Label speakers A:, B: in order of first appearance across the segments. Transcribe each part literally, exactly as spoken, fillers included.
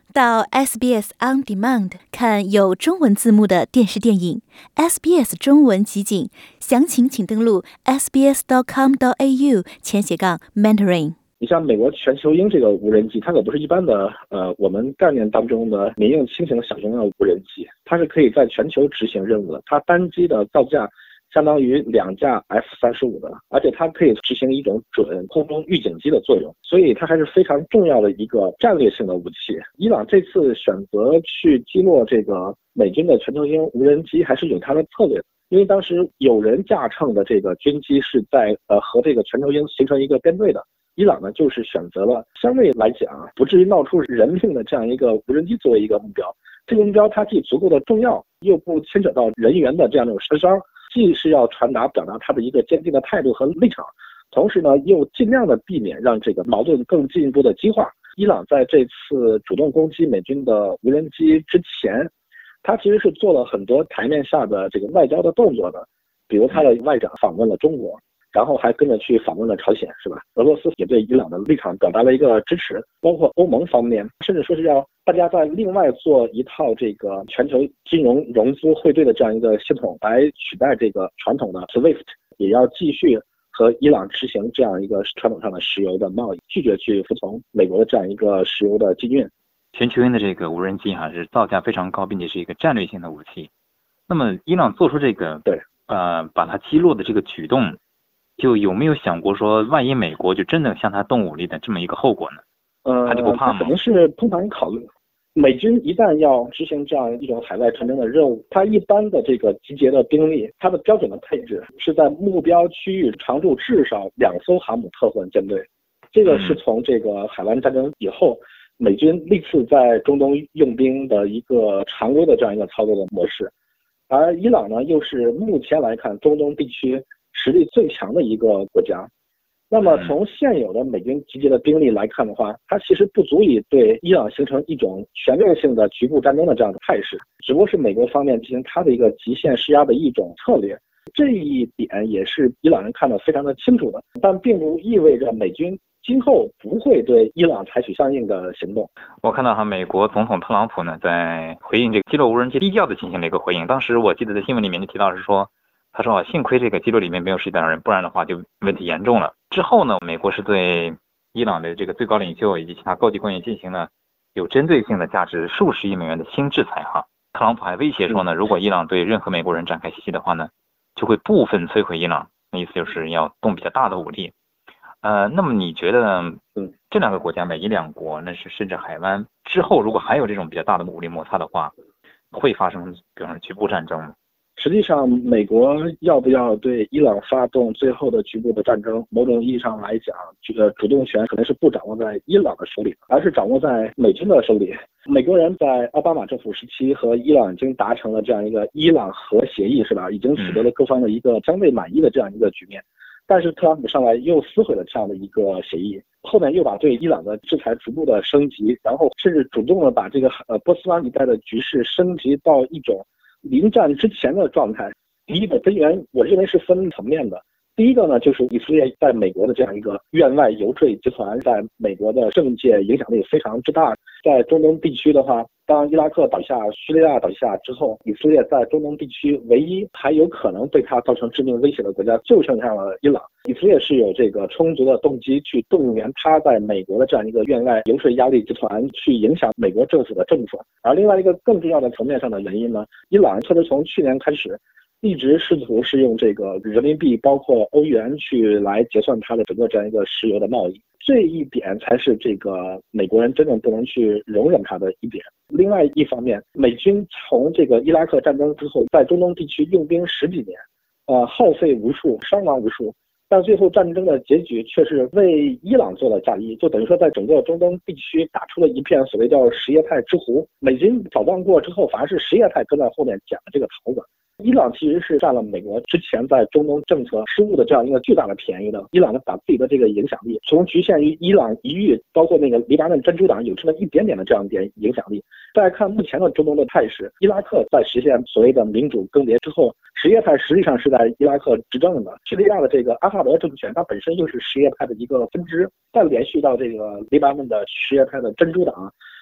A: 到 S B S On Demand 看有中文字幕的电视电影 S B S 中文集锦，详情请登录 s b s dot com dot a u 前斜杠 mentoring。
B: 你像美国全球鹰这个无人机，它可不是一般的呃我们概念当中的民用轻型小型的无人机，它是可以在全球执行任务的。它单机的造价相当于两架 F 三十五的，而且它可以执行一种准空中预警机的作用，所以它还是非常重要的一个战略性的武器。伊朗这次选择去击落这个美军的全球鹰无人机，还是有它的策略的。因为当时有人驾乘的这个军机是在呃和这个全球鹰形成一个编队的。伊朗呢，就是选择了相对来讲不至于闹出人命的这样一个无人机作为一个目标。这个目标它既足够的重要，又不牵扯到人员的这样一种杀伤，既是要传达表达它的一个坚定的态度和立场，同时呢又尽量的避免让这个矛盾更进一步的激化。伊朗在这次主动攻击美军的无人机之前，他其实是做了很多台面下的这个外交的动作的，比如他的外长访问了中国，然后还跟着去访问了朝鲜，是吧？俄罗斯也对伊朗的立场表达了一个支持，包括欧盟方面，甚至说是要大家在另外做一套这个全球金融融资汇兑的这样一个系统来取代这个传统的 SWIFT， 也要继续和伊朗执行这样一个传统上的石油的贸易，拒绝去服从美国的这样一个石油的禁运。
C: 全球鹰的这个无人机哈、啊、是造价非常高，并且是一个战略性的武器。那么伊朗做出这个
B: 对
C: 呃把它击落的这个举动，就有没有想过说，万一美国就真的向他动武力的这么一个后果呢？
B: 呃，
C: 他就不怕吗？
B: 肯定是通常考虑。美军一旦要执行这样一种海外战争的任务，它一般的这个集结的兵力，它的标准的配置是在目标区域常驻至少两艘航母特混舰队。这个是从这个海湾战争以后，美军历次在中东用兵的一个常规的这样一个操作的模式。而伊朗呢，又是目前来看中东地区实力最强的一个国家。那么从现有的美军集结的兵力来看的话，它其实不足以对伊朗形成一种全面性的局部战争的这样的态势，只不过是美国方面进行它的一个极限施压的一种策略。这一点也是伊朗人看得非常的清楚的，但并不意味着美军今后不会对伊朗采取相应的行动。
C: 我看到哈，美国总统特朗普呢，在回应这个击落无人机低调的进行了一个回应。当时我记得在新闻里面就提到是说，他说啊，幸亏这个击落里面没有十几人，不然的话就问题严重了。之后呢，美国是对伊朗的这个最高领袖以及其他高级官员进行了有针对性的价值数十亿美元的新制裁哈。特朗普还威胁说呢，如果伊朗对任何美国人展开袭击的话呢，就会部分摧毁伊朗，那意思就是要动比较大的武力。呃，那么你觉得，嗯，这两个国家，美伊两国，那是甚至海湾之后，如果还有这种比较大的武力摩擦的话，会发生，比方说局部战争吗？
B: 实际上，美国要不要对伊朗发动最后的局部的战争，某种意义上来讲，这个主动权可能是不掌握在伊朗的手里，而是掌握在美军的手里。美国人在奥巴马政府时期和伊朗已经达成了这样一个伊朗核协议，是吧？已经取得了各方的一个相对满意的这样一个局面。但是特朗普上来又撕毁了这样的一个协议，后面又把对伊朗的制裁逐步的升级，然后甚至主动的把这个呃波斯湾一带的局势升级到一种临战之前的状态。第一个根源，我认为是分层面的。第一个呢，就是以色列在美国的这样一个院外游说集团，在美国的政界影响力非常之大。在中东地区的话，当伊拉克倒下、叙利亚倒下之后，以色列在中东地区唯一还有可能对它造成致命威胁的国家就剩下了伊朗。以色列是有这个充足的动机去动员他在美国的这样一个院外游说压力集团，去影响美国政府的政策。而另外一个更重要的层面上的原因呢，伊朗特别从去年开始一直试图是用这个人民币包括欧元去来结算它的整个这样一个石油的贸易，这一点才是这个美国人真正不能去容忍它的一点。另外一方面，美军从这个伊拉克战争之后，在中东地区用兵十几年，呃，耗费无数，伤亡无数，但最后战争的结局却是为伊朗做了嫁衣，就等于说在整个中东地区打出了一片所谓叫什叶派之湖。美军扫荡过之后，反而是什叶派跟在后面捡了这个桃子。伊朗其实是占了美国之前在中东政策失误的这样一个巨大的便宜的。伊朗呢，把自己的这个影响力从局限于伊朗一域，包括那个黎巴嫩真主党有这么一点点的这样一点影响力。再看目前的中东的态势，伊拉克在实现所谓的民主更迭之后，什叶派实际上是在伊拉克执政的。叙利亚的这个阿萨德政权，它本身就是什叶派的一个分支，再连续到这个黎巴嫩的什叶派的真主党，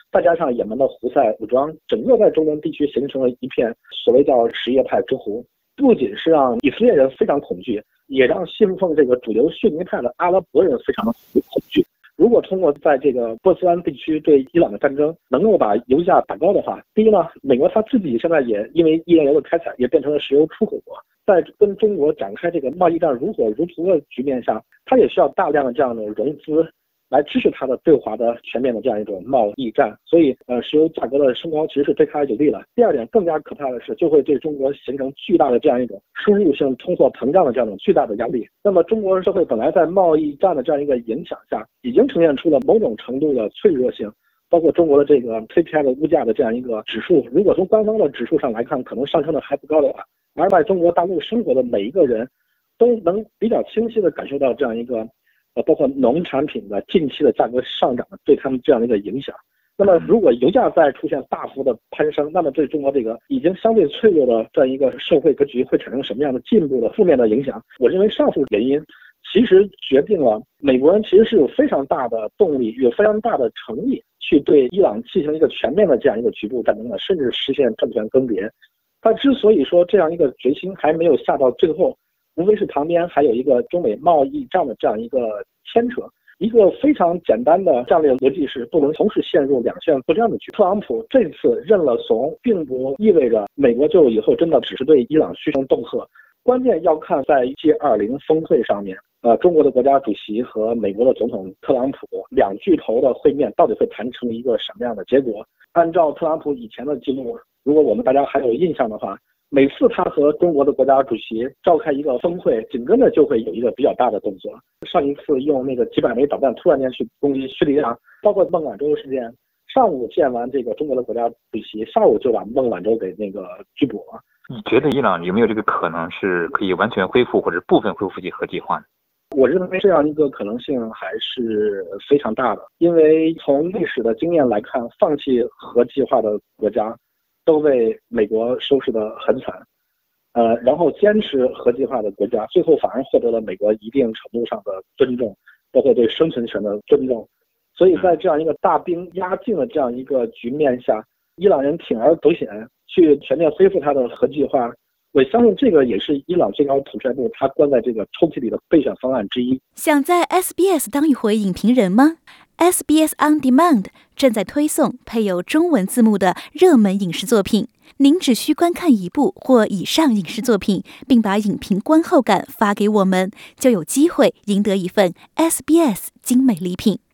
B: 再加上也门的胡塞武装，整个在中东地区形成了一片所谓叫什叶派之湖，不仅是让以色列人非常恐惧，也让信奉这个主流逊尼派的阿拉伯人非常的恐惧。如果通过在这个波斯湾地区对伊朗的战争能够把油价打高的话，第一呢，美国他自己现在也因为页岩油的开采也变成了石油出口国，在跟中国展开这个贸易战如火如荼的局面下，他也需要大量的这样的融资来支持他的对华的全面的这样一种贸易战，所以呃，石油价格的升高其实是对他有利了。第二点更加可怕的是，就会对中国形成巨大的这样一种输入性通货膨胀的这样一种巨大的压力。那么中国社会本来在贸易战的这样一个影响下，已经呈现出了某种程度的脆弱性，包括中国的这个 C P I 的物价的这样一个指数，如果从官方的指数上来看，可能上升的还不高的话，而在中国大陆生活的每一个人都能比较清晰地感受到这样一个呃，包括农产品的近期的价格上涨对他们这样的一个影响。那么如果油价再出现大幅的攀升，那么对中国这个已经相对脆弱的这样一个社会格局会产生什么样的进一步的负面的影响？我认为上述原因其实决定了美国人其实是有非常大的动力，有非常大的诚意去对伊朗进行一个全面的这样一个局部战争的，甚至实现政权更迭。他之所以说这样一个决心还没有下到最后，无非是旁边还有一个中美贸易战的这样一个牵扯。一个非常简单的战略逻辑是不能同时陷入两线作战的局。特朗普这次认了怂，并不意味着美国就以后真的只是对伊朗嘘声恫吓，关键要看在 G 二十 峰会上面，呃，中国的国家主席和美国的总统特朗普两巨头的会面到底会谈成一个什么样的结果。按照特朗普以前的记录，如果我们大家还有印象的话，每次他和中国的国家主席召开一个峰会，紧跟着就会有一个比较大的动作。上一次用那个几百枚导弹突然间去攻击叙利亚，包括孟晚舟事件，上午见完这个中国的国家主席，下午就把孟晚舟给那个拘捕了。
C: 你觉得伊朗有没有这个可能是可以完全恢复或者部分恢复其核计划呢？
B: 我认为这样一个可能性还是非常大的，因为从历史的经验来看，放弃核计划的国家都被美国收拾得很惨，呃，然后坚持核计划的国家，最后反而获得了美国一定程度上的尊重，包括对生存权的尊重。所以在这样一个大兵压境的这样一个局面下，伊朗人铤而走险去全面恢复他的核计划，我相信这个也是伊朗最高统帅部他关在这个抽屉里的备选方案之一。
A: 想在 S B S 当一回影评人吗？ S B S On Demand 正在推送配有中文字幕的热门影视作品，您只需观看一部或以上影视作品，并把影评观后感发给我们，就有机会赢得一份 S B S 精美礼品。